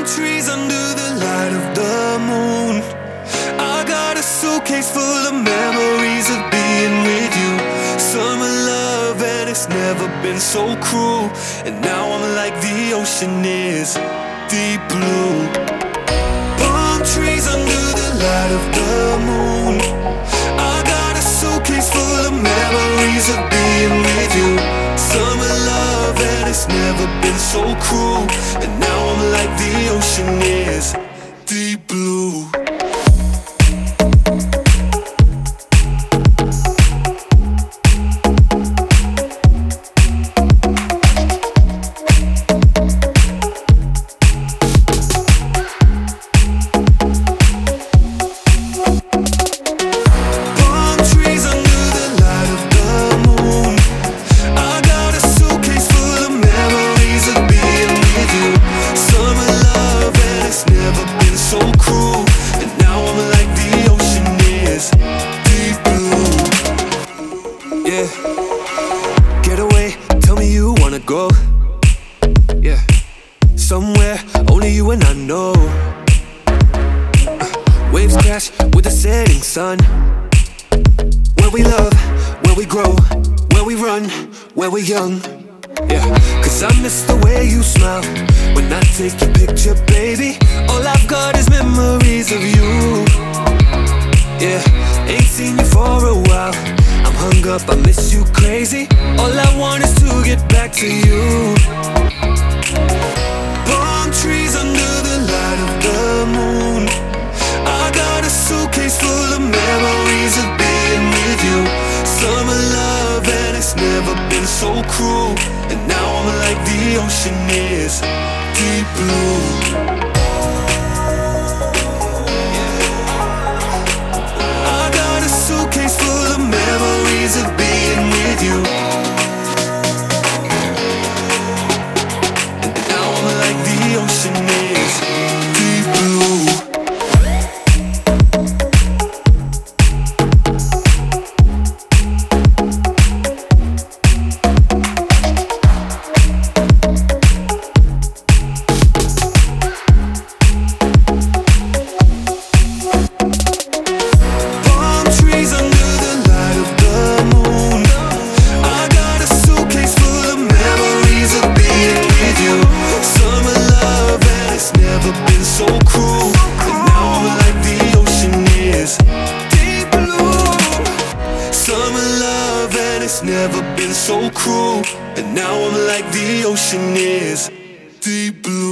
trees under the light of the moon. I got a suitcase full of memories of being with you. Summer love and it's never been so cruel. And now I'm like the ocean is deep blue. Palm trees under the light of the moon. I got a suitcase full of memories of being with you. Summer love and it's never been so cruel. And now I'm like the ocean is deep blue. Get away, tell me you wanna go. Yeah, somewhere only you and I know. Waves crash with the setting sun. Where we love, where we grow, where we run, where we're young. Yeah, cause I miss the way you smile when I take your picture, baby. All I've got is memories of you. Yeah, ain't seen you for a while. I'm hung up, I miss you crazy. All I want is to get back to you. Palm trees under the light of the moon. I got a suitcase full of memories of being with you. Summer love and it's never been so cruel. And now I'm like the ocean is deep blue. Suitcase full of memories of being with you. And now I'm like the ocean is deep blue. So cruel, and now I'm like the ocean is deep blue. Summer love and it's never been so cruel. And now I'm like the ocean is deep blue.